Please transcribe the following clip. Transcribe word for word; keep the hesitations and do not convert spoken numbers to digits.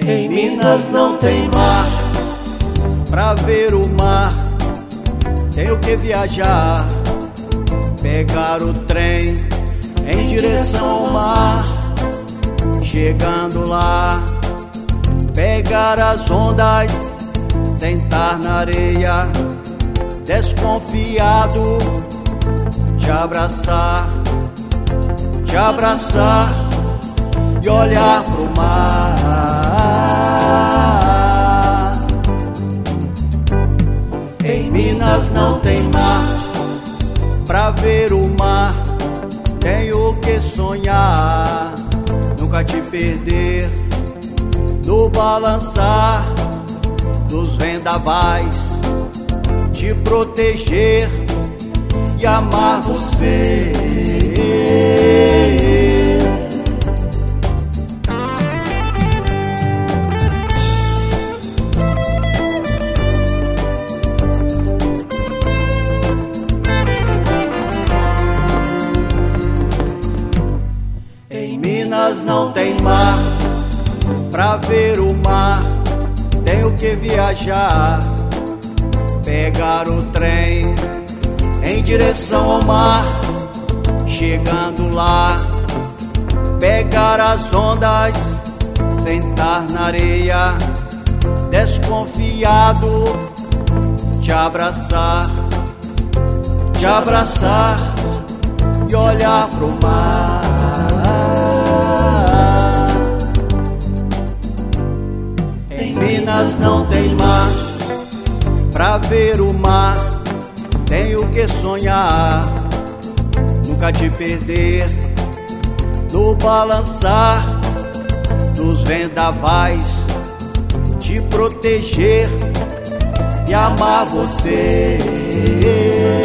Em Minas não tem mar, pra ver o mar tenho que viajar, pegar o trem em direção ao mar. Chegando lá, pegar as ondas, sentar na areia, desconfiado, te abraçar, te abraçar e olhar pro mar. Em Minas não tem mar, pra ver o mar tenho que sonhar, nunca te perder no balançar dos vendavais, te proteger e amar você. Em Minas não tem mar, pra ver o mar tenho que viajar, pegar o trem em direção ao mar. Chegando lá, pegar as ondas, sentar na areia, desconfiado, te abraçar, te abraçar e olhar pro mar. Em Minas não tem mar, pra ver o mar tenho que sonhar, nunca te perder no balançar dos vendavais, te proteger e amar você.